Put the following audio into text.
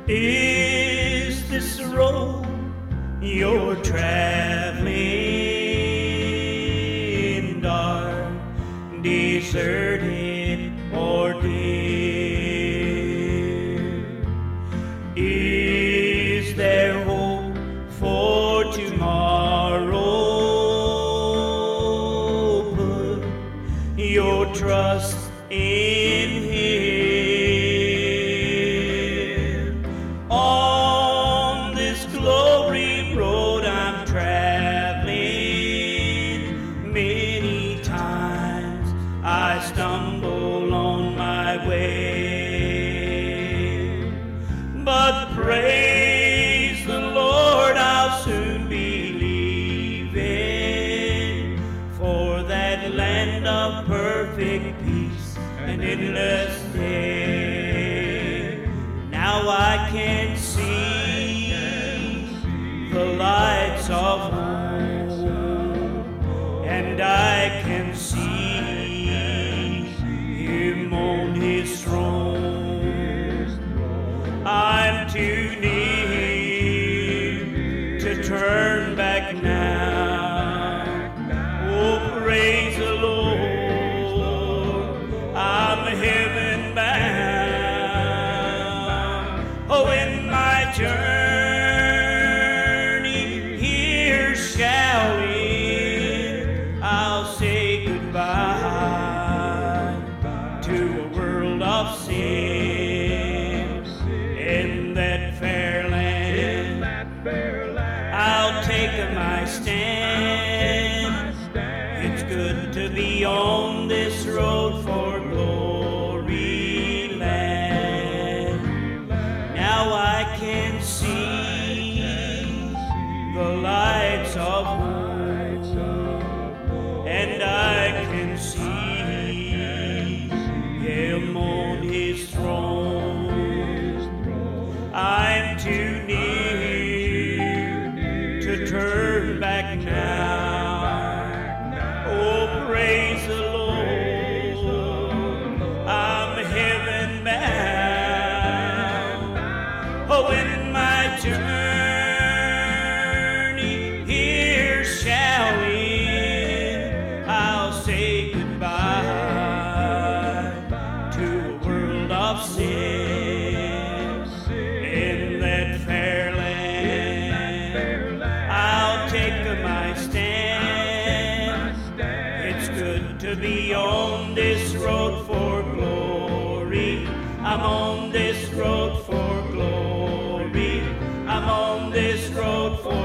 Is this the road you're traveling, dark, deserted, or dear? Is there hope for tomorrow? Put your trust in Him. On this glory road I'm traveling, many times I stumble on my way, but praise the Lord, I'll soon be leaving for that land of perfect peace and endless day. Now I can see the lights of home, and I can see Him on His throne. I'm too near to turn back now. Oh, praise the Lord, I'm heaven bound. Oh, in my journey here shouting, I'll say goodbye to a world of sin. In that fair land, I'll take my stand. It's good to be on this road for glory land. Now I can see the lights of home, and I can see Him on His throne. I'm too near to turn back now. Oh, praise the Lord, I'm heaven bound. Oh, in my journey here shouting, I'll say goodbye to a world of sin. In that fair land, I'll take my stand. It's good to be on this road for glory. I'm on this road for glory. I'm on this road for